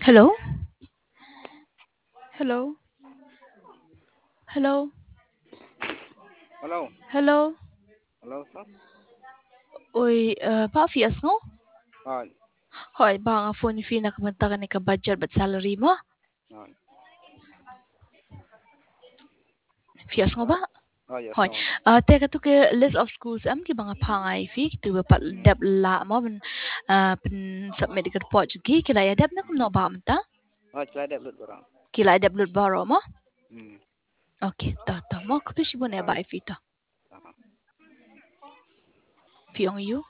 Hello? Hello? Hello? Hello. Hello? Hello, sir. Oi, pa fias no? Hi. Hoy, ba nga phone fee na kamanta ka ni ka budget but salary mo? Hi. Fias mo Hi. ba? Oh, yes, Hoy, no. teka to ke list of schools am ki mga pangay fee tu ba dab la mo pen submit ke report gi kila ya dab na kum no ba mata? Oh, try that blood orang. Kila dab lut baro mo? Hmm. Okay, ta mo ko shi bo ne Hi. ba fee ta. Uh-huh. Fiong you?